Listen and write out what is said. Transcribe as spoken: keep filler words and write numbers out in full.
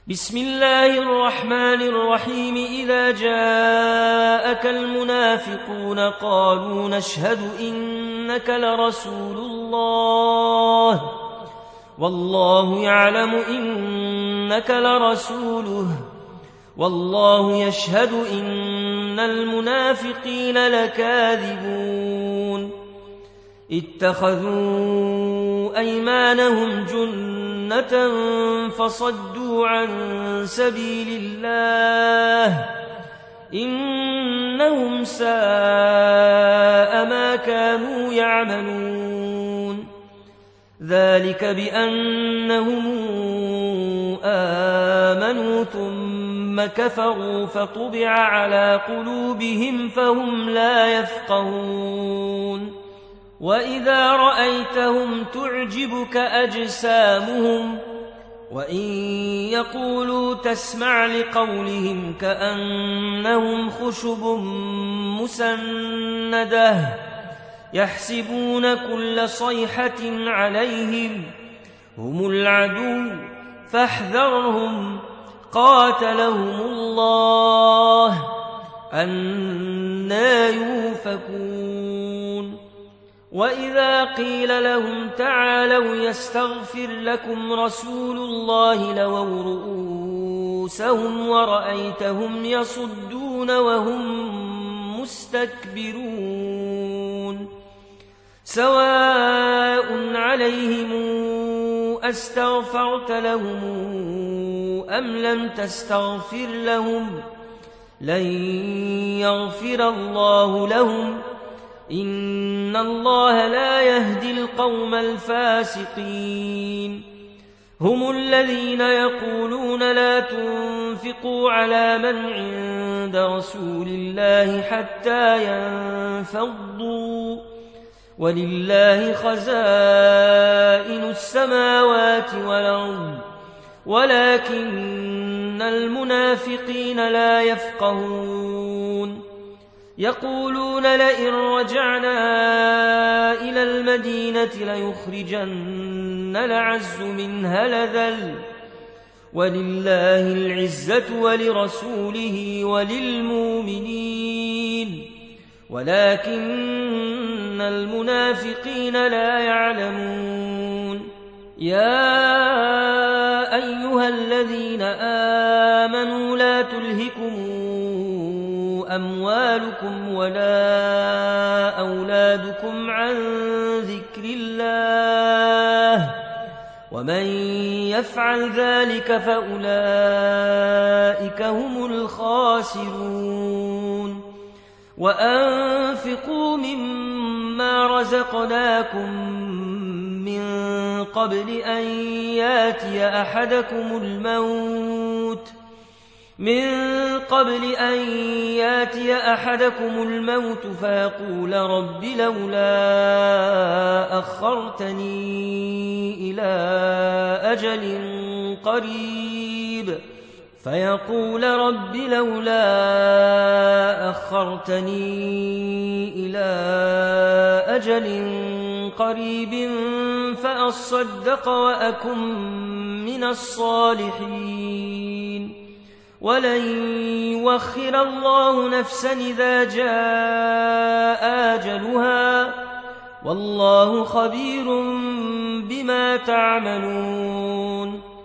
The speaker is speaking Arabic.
بسم الله الرحمن الرحيم إذا جاءك المنافقون قالوا نشهد إنك لرسول الله والله يعلم إنك لرسوله والله يشهد إن المنافقين لكاذبون اتخذوا أيمانهم جنة فصدوا عن سبيل الله إنهم ساء ما كانوا يعملون ذلك بأنهم آمنوا ثم كفروا فطبع على قلوبهم فهم لا يفقهون وإذا رأيتهم تعجبك أجسامهم وإن يقولوا تسمع لقولهم كأنهم خشب مسندة يحسبون كل صيحة عليهم هم العدو فاحذرهم قاتلهم الله أنى يؤفكون وإذا قيل لهم تعالوا يستغفر لكم رسول الله لووا رؤوسهم ورأيتهم يصدون وهم مستكبرون سواء عليهم أستغفرت لهم أم لم تستغفر لهم لن يغفر الله لهم إن الله لا يهدي القوم الفاسقين هم الذين يقولون لا تنفقوا على من عند رسول الله حتى ينفضوا ولله خزائن السماوات والأرض ولكن المنافقين لا يفقهون يقولون لئن رجعنا إلى المدينة ليخرجن الأعز منها الأذل ولله العزة ولرسوله وللمؤمنين ولكن المنافقين لا يعلمون يا أيها الذين آمنوا لا تلهكم أموالكم ولا أولادكم عن ذكر الله ومن يفعل ذلك فأولئك هم الخاسرون وأنفقوا مما رزقناكم من قبل أن ياتي أحدكم الموت من قبل أن ياتي أحدكم الموت فيقول رب لولا أخرتني إلى أجل قريب فيقول رب لولا أخرتني إلى أجل قريب فأصدق وأكن من الصالحين ولن يوخر الله نفسا إذا جاء أجلها والله خبير بما تعملون